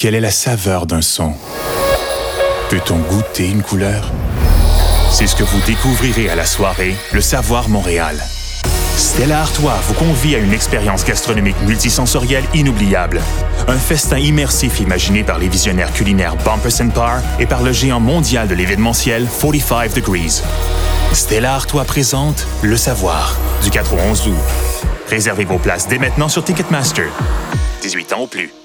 Quelle est la saveur d'un son? Peut-on goûter une couleur? C'est ce que vous découvrirez à la soirée Le Savoir Montréal. Stella Artois vous convie à une expérience gastronomique multisensorielle inoubliable. Un festin immersif imaginé par les visionnaires culinaires Bumpers & Par et par le géant mondial de l'événementiel 45 Degrees. Stella Artois présente Le Savoir, du 4 au 11 août. Réservez vos places dès maintenant sur Ticketmaster. 18 ans ou plus.